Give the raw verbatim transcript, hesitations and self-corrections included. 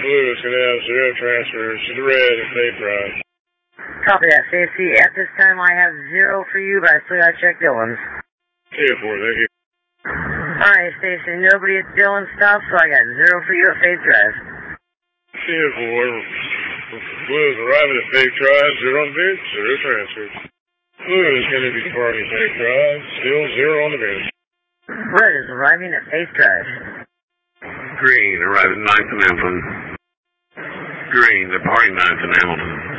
Blue is going to have zero transfers to the red at Faith Drive. Copy that, Stacy. At this time, I have zero for you, but I still got to check Dylan's. ten four, thank you. Alright, Stacy. Nobody at Dylan's stop, so I got zero for you at Faith Drive. ten four. Blue is arriving at Faith Drive, zero on the bid, zero transfers. Blue is going to be departing Faith Drive, still zero on the bid. Red is arriving at Faith Drive. Green arriving at ninth and Hamilton. Green departing ninth and Hamilton.